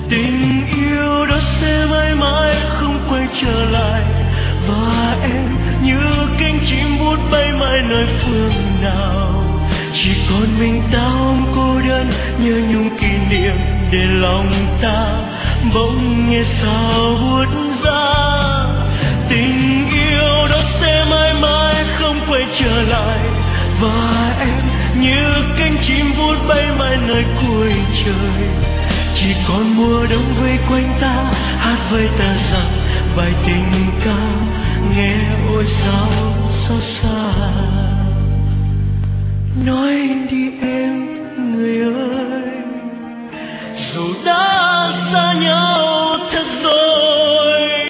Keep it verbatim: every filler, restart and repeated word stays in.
Tình yêu đó sẽ mãi mãi không quay trở lại, và em như cánh chim vút bay mãi nơi phương nào. Chỉ còn mình ta ôm cô đơn, nhớ nhung kỷ niệm để lòng ta bỗng nghe sao buốt giá. Tình yêu đó sẽ mãi mãi không quay trở lại, và em như cánh chim vút bay mãi nơi cuối trời. Chỉ còn mùa đông vây quanh ta, hát với ta rằng bài tình